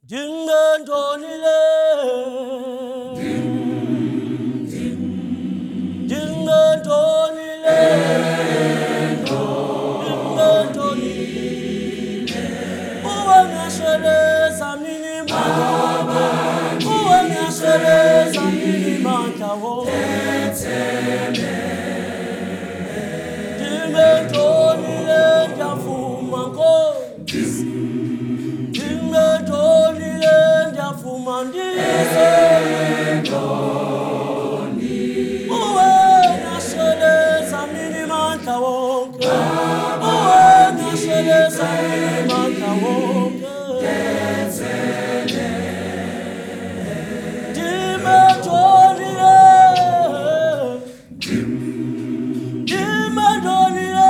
Dingantonile, dingantonile, dingantonile. Uwangasheleza mini mata, uwangasheleza mini mata wo. Dingantonile, ndiyafuma Nkosi. Dingantonile, ndiyafuma ndise. Uwangasheleza mini mata wonke. Uwangasheleza mini mata wonke. Dingantonile, dingantonile,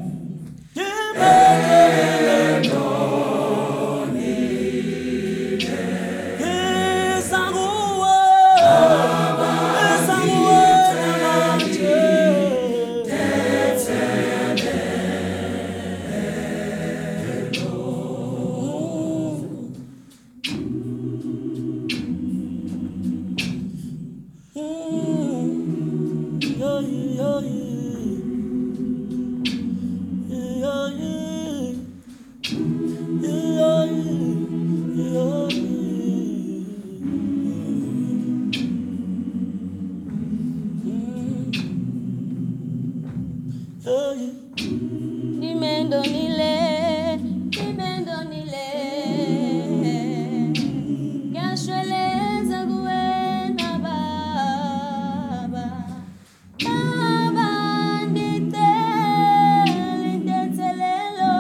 dingantonile. Isanguwe, isanguwe namanje. Dimendonile, dimendonile, yashweleza kuwena baba, baba nditelelo,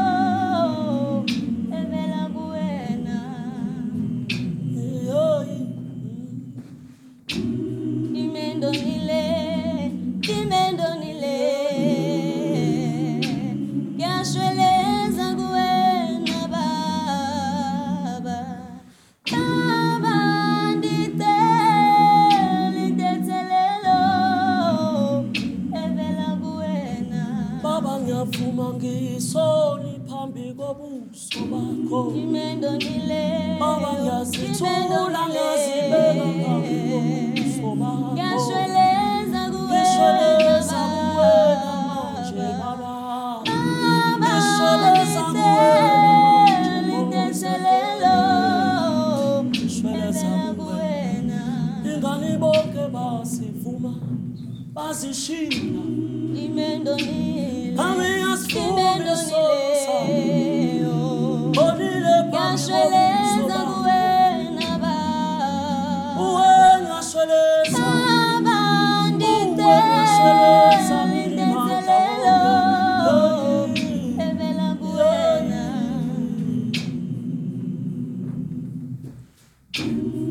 evela kuwena. Dimendonile, dimendonile, yashweleza kuwena baba, baba nditelelo, evela kuwena. Baba ngiyavuma ngisoni phambi kobuso bakho. Dimendonile, Baba ngiyazithula ngiyazibeka phambi kobuso bakho. yashweleza Ngishweleza kuwena manje baba, Baba. Ngishweleza kuwena manje Nkosi. Ngishweleza kuwena. Ingane bonke basivuma bazishiya. Ami asifuna isono sami. Bonile phambi kobuso bakho. Uwengashweleza, uwengashweleza mini mata wonke. Evela kuwena.